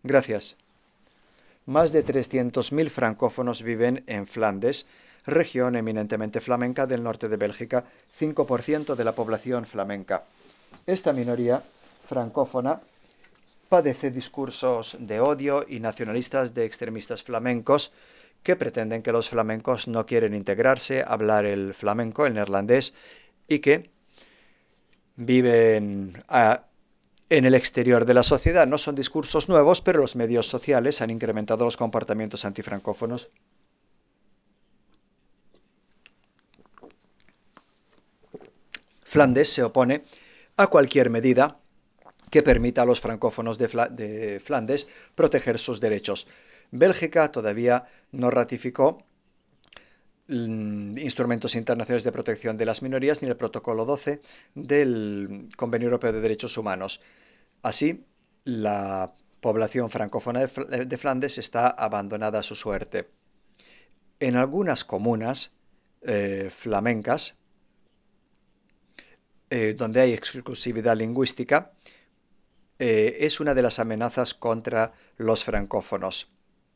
Gracias. Más de 300.000 francófonos viven en Flandes, región eminentemente flamenca del norte de Bélgica, 5% de la población flamenca. Esta minoría francófona padece discursos de odio y nacionalistas de extremistas flamencos que pretenden que los flamencos no quieren integrarse, hablar el flamenco, el neerlandés, y que viven en el exterior de la sociedad. No son discursos nuevos, pero los medios sociales han incrementado los comportamientos antifrancófonos. Flandes se opone a cualquier medida que permita a los francófonos de Flandes proteger sus derechos. Bélgica todavía no ratificó instrumentos internacionales de protección de las minorías ni el protocolo 12 del Convenio Europeo de Derechos Humanos. Así, la población francófona de Flandes está abandonada a su suerte. En algunas comunas flamencas, donde hay exclusividad lingüística, es una de las amenazas contra los francófonos.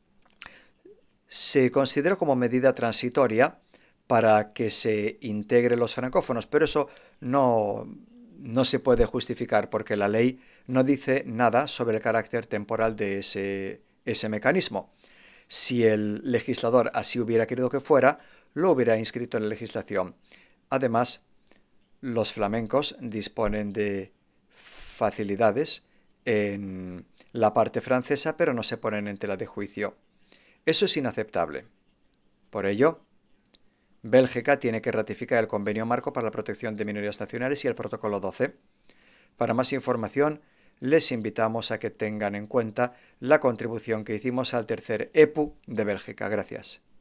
Se considera como medida transitoria para que se integren los francófonos, pero eso no se puede justificar porque la ley no dice nada sobre el carácter temporal de ese mecanismo. Si el legislador así hubiera querido que fuera, lo hubiera inscrito en la legislación. Además, los flamencos disponen de facilidades en la parte francesa, pero no se ponen en tela de juicio. Eso es inaceptable. Por ello, Bélgica tiene que ratificar el Convenio Marco para la Protección de Minorías Nacionales y el Protocolo 12. Para más información, les invitamos a que tengan en cuenta la contribución que hicimos al tercer EPU de Bélgica. Gracias.